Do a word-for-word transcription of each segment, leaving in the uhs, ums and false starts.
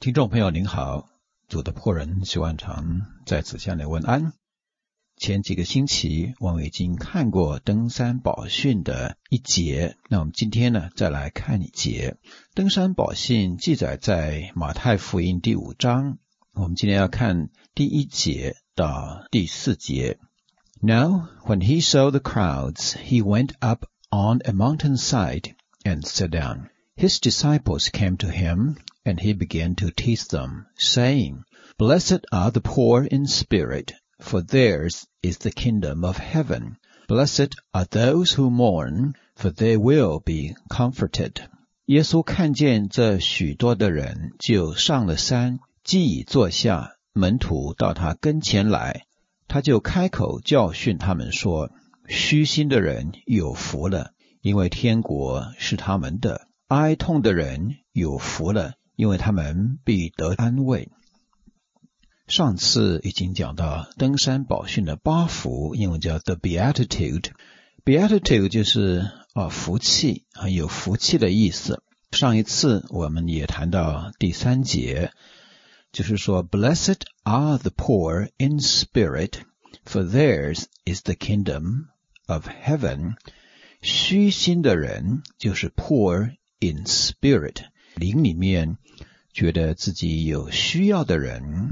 听众朋友您好，主的仆人徐万长在此向你问安。前几个星期我们已经看过登山宝训的一节，那我们今天呢再来看一节。登山宝训记载在马太福音第五章，我们今天要看第一节到第四节。Now, when he saw the crowds, he went up on a mountainside and sat down. His disciples came to him, and he began to teach them, saying, Blessed are the poor in spirit, for theirs is the kingdom of heaven. Blessed are those who mourn, for they will be comforted. 耶稣看见这许多的人，就上了山，既已坐下，门徒到他跟前来，他就开口教训他们说，虚心的人有福了，因为天国是他们的；哀痛的人有福了，因为他们必得安慰。上次已经讲到登山宝训的八福，英文叫 The Beatitude。 Beatitude 就是啊福气，很有福气的意思。上一次我们也谈到第三节，就是说 Blessed are the poor in spirit, for theirs is the kingdom of heaven. 虚心的人就是 poor in spirit， 灵里面觉得自己有需要的人。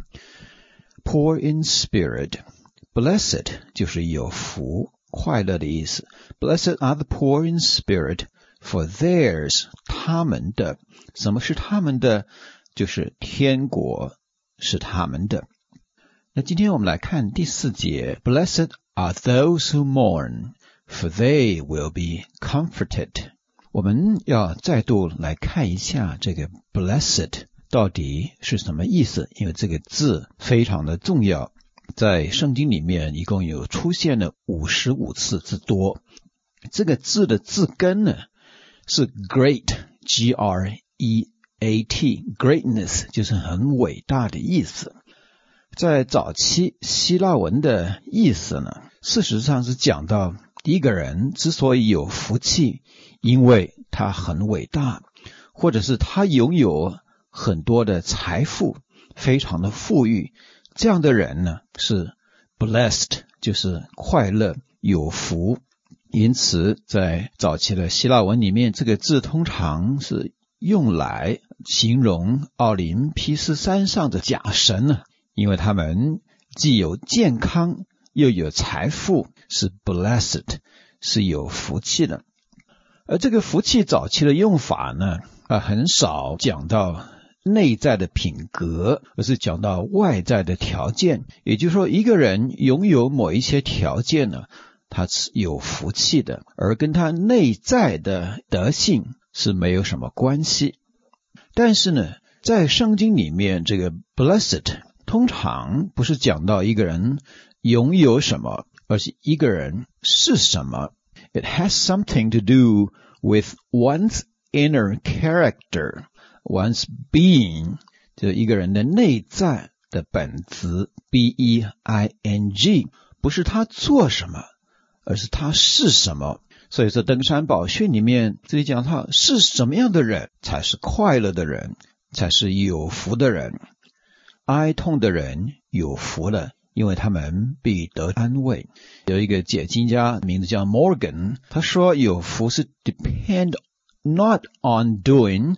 Poor in spirit, blessed 就是有福快乐的意思。 Blessed are the poor in spirit, for theirs 他们的。什么是他们的？就是天国是他们的。那今天我们来看第四节， Blessed are those who mourn, for they will be comforted. 我们要再度来看一下这个 blessed 到底是什么意思，因为这个字非常的重要，在圣经里面一共有出现了五十五次之多。这个字的字根呢是 great, G R E A T, greatness 就是很伟大的意思。在早期希腊文的意思呢，事实上是讲到一个人之所以有福气，因为他很伟大，或者是他拥有很多的财富，非常的富裕，这样的人呢是 blessed， 就是快乐有福。因此在早期的希腊文里面，这个字通常是用来形容奥林匹斯山上的假神呢，因为他们既有健康又有财富，是 blessed， 是有福气的。而这个福气早期的用法呢，啊，很少讲到内在的品格，而是讲到外在的条件。也就是说，一个人拥有某一些条件呢，他是有福气的，而跟他内在的德性是没有什么关系。但是呢，在圣经里面，这个 blessed 通常不是讲到一个人拥有什么，而是一个人是什么。It has something to do with one's inner character, one's being, 就一个人的内在的本质 B E I N G， 不是他做什么，而是他是什么。所以说登山宝训里面这里讲到是什么样的人才是快乐的人，才是有福的人。哀痛的人有福了，因为他们必得安慰。有一个解经家名字叫 Morgan， 他说有福是 depend not on doing,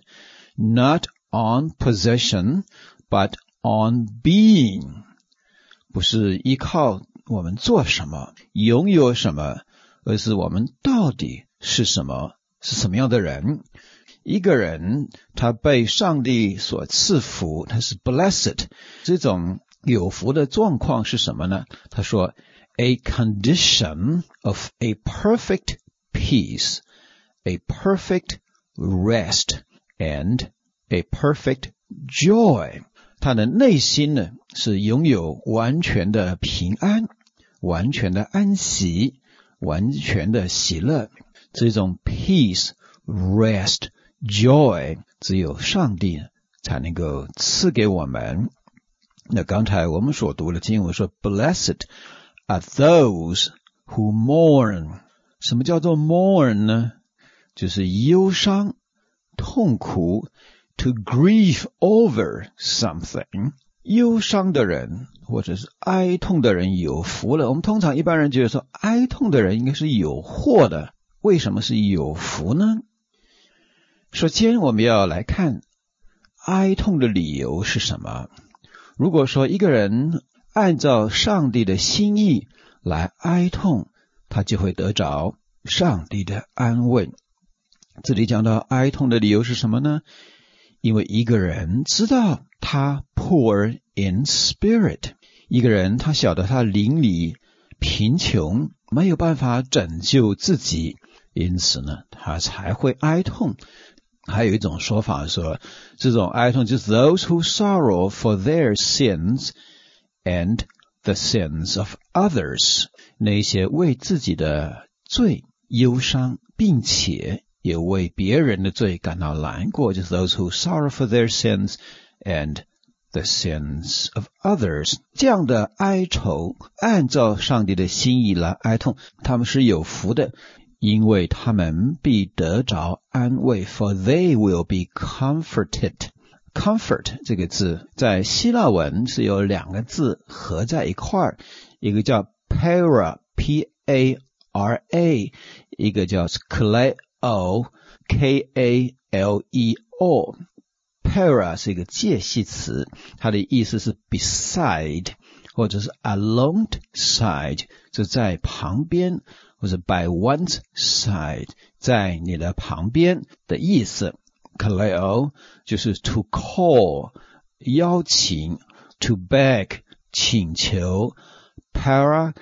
not on possession, but on being， 不是依靠我们做什么拥有什么，而是我们到底是什么，是什么样的人。一个人他被上帝所赐福，他是 blessed， 这种有福的状况是什么呢？他说 A condition of a perfect peace, a perfect rest, and a perfect joy。 他的内心呢是拥有完全的平安，完全的安息，完全的喜乐。这种 peace, rest, joy 只有上帝才能够赐给我们。那刚才我们所读的经文说 Blessed are those who mourn。 什么叫做 mourn 呢？就是忧伤痛苦 to grieve over something。忧伤的人或者是哀痛的人有福了。我们通常一般人觉得说哀痛的人应该是有祸的，为什么是有福呢？首先我们要来看哀痛的理由是什么。如果说一个人按照上帝的心意来哀痛，他就会得着上帝的安慰。这里讲到哀痛的理由是什么呢？因为一个人知道他 poor in spirit， 一个人他晓得他灵里贫穷，没有办法拯救自己，因此呢他才会哀痛。还有一种说法说，这种哀痛就是 those who sorrow for their sins and the sins of others， 那些为自己的罪忧伤，并且也为别人的罪感到难过，就是 those who sorrow for their sins and the sins of others。 这样的哀愁按照上帝的心意来哀痛，他们是有福的，因为他们必得着安慰， for they will be comforted。 comfort 这个字在希腊文是有两个字合在一块儿，一个叫 para P A R A， 一个叫 kaleo K A L E O。 para 是一个介系词，它的意思是 beside 或者是 alongside， 就在旁边，或者 by one's side， 在你的旁边的意思。 kaleo 就是 to call 邀请， to beg 请求， para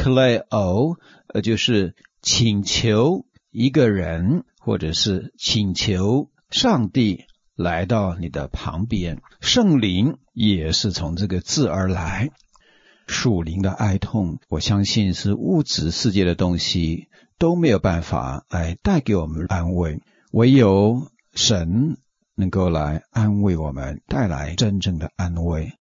kaleo 呃就是请求一个人或者是请求上帝来到你的旁边。圣灵也是从这个字而来。属灵的哀痛，我相信是物质世界的东西都没有办法来带给我们安慰，唯有神能够来安慰我们，带来真正的安慰。